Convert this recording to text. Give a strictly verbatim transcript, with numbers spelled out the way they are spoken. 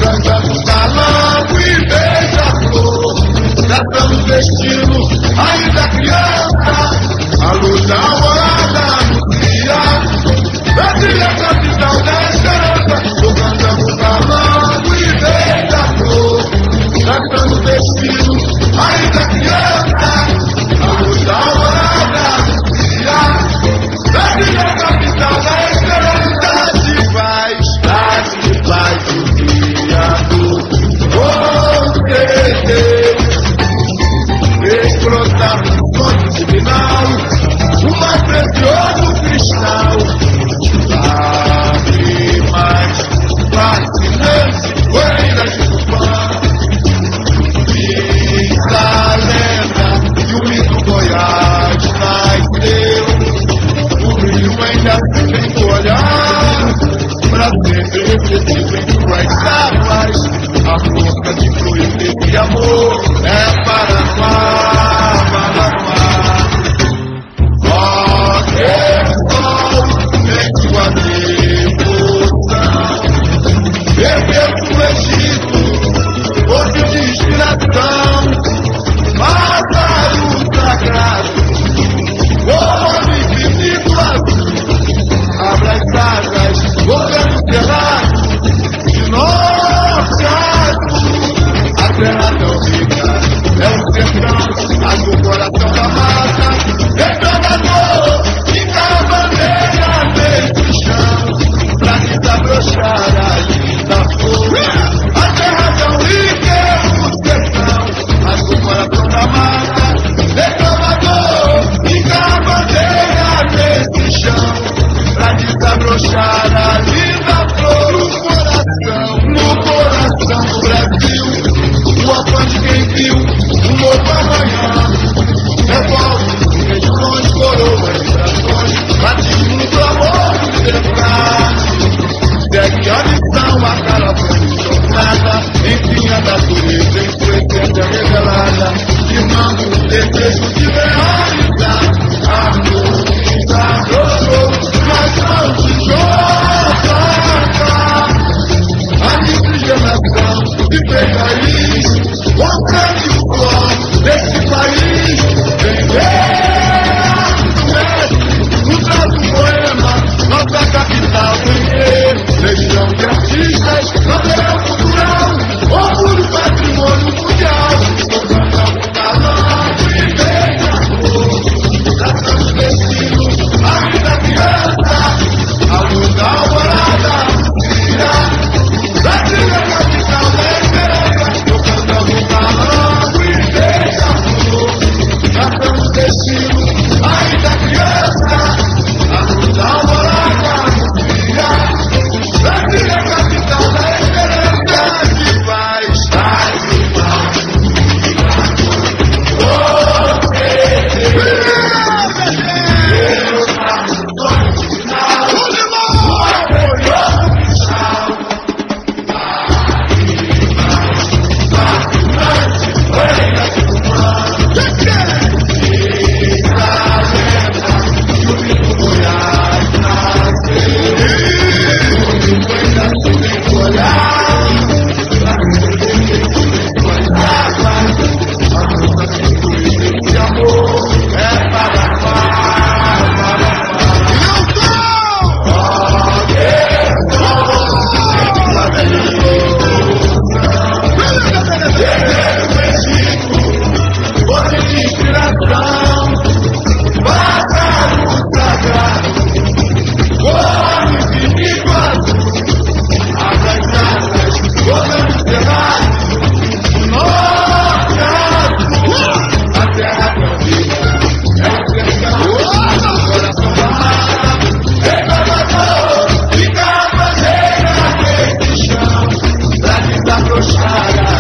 canta calango e beija-flor, tratando destino ainda criança, a luz da alvorada anuncia, Brasília, capital da esperança. Tô cantando calango e beija-flor, tratando destino ainda criança, a luz da alvorada anuncia, Brasília, capital da esperança. De paz, das de paz, o criado, você fez brotar no sonho divinal o mais precioso cristal. Lágrimas fascinantes, poeiras de fã, diz a lenda que o mito Goiás nasceu. O brilho ainda se tem que olhar pra sempre refletido em tuas águas. A força de fluir de amor é Paraná, Paraná. Rock sol, em tua devoção, bebeu do Egito, fonte de inspiração, pássaro sagrado, homem infinito azul, abre as asas, governo cerrado, de norte a sul, a terra tão rica, é um sertão, a do coração da mata, reclamador, fica a bandeira nesse chão, pra desabrochar a linda flor, a terra tão rica é um sertão, a do coração da mata, reclamador, fica a bandeira nesse chão, pra desabrochar a linda flor, no coração, no coração do Brasil, o afã de quem viu um novo amanhã, revolve, regiões, coroas, gerações, batismo do amor do democrático, segue a missão, a caravana de jornada, enfim a natureza em sua essência revelada, firmando o desejo de realizar a harmonia do mas não se joga, a miscigenação de fez raiz, mostrando o clã desse país, vem ver, no trato poema, nossa capital tem que, legião de artistas, material cultural, orgulho patrimônio mundial, tocando calango e beija-flor, tratando destino, a vida criança, a luz da alvorada, tira, Brasília, capital da esperança, tocando calango e beija-flor, tratando destino, ainda criança, a luz da alvorada, tira, Brasília, capital da esperança, de paz, paz e paz, Chara